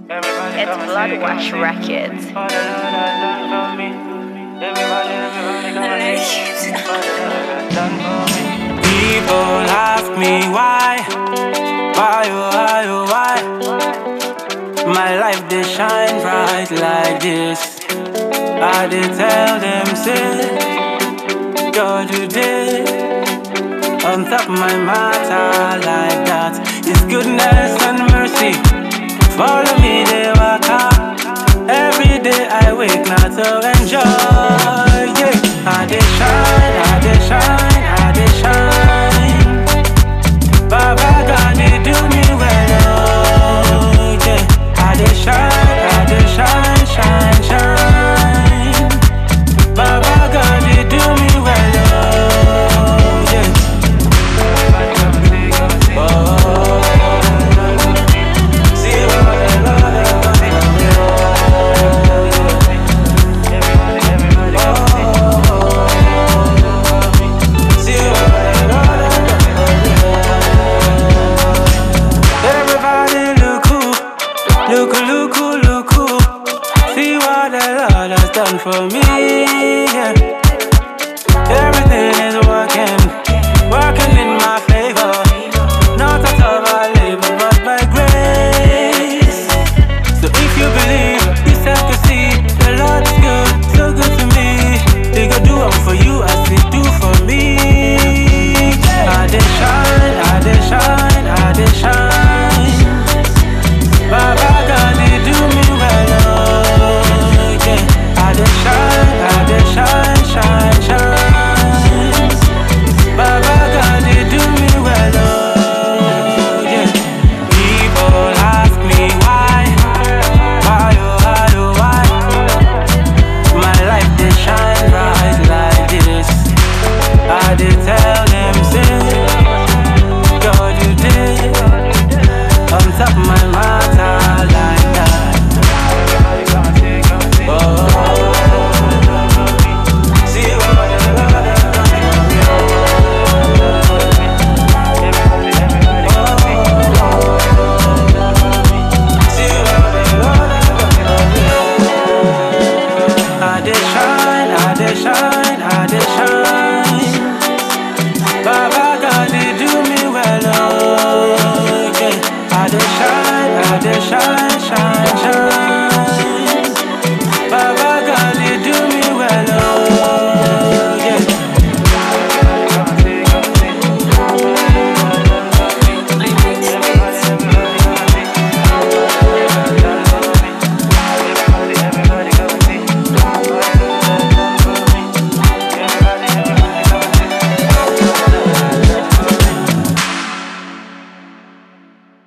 It's Bloodwash Records. People ask me why, oh why? My life they shine bright like this. I did tell them say, God you did on top of my matter like that. His goodness and mercy follow me, they walk out. Every day I wake now to enjoy. Yeah, I dey shine, I dey shine, I dey shine. Baba God, he do me well, oh yeah. I dey shine, shine, shine. Baba God, he do me well, oh yeah. Oh, see what the Lord has done for me, see what the Lord has done for me. Everybody look who, look who. See what the Lord has done for me.